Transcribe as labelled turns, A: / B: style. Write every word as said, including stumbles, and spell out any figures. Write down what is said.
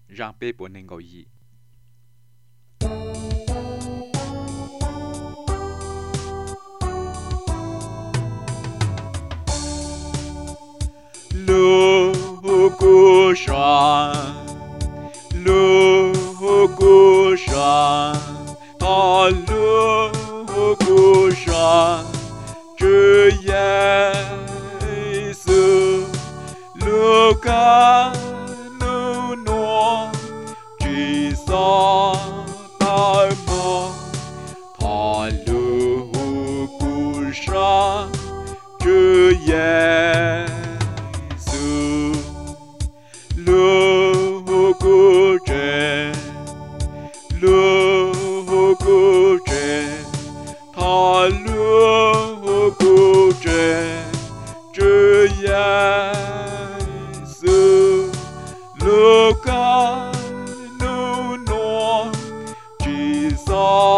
A: 让被不能够以。路过山，路过山，他路过山，这耶稣路加努诺，只撒大梦，他路过山，这耶。路过这，路过这，他路过这，这耶稣路加努诺，只撒。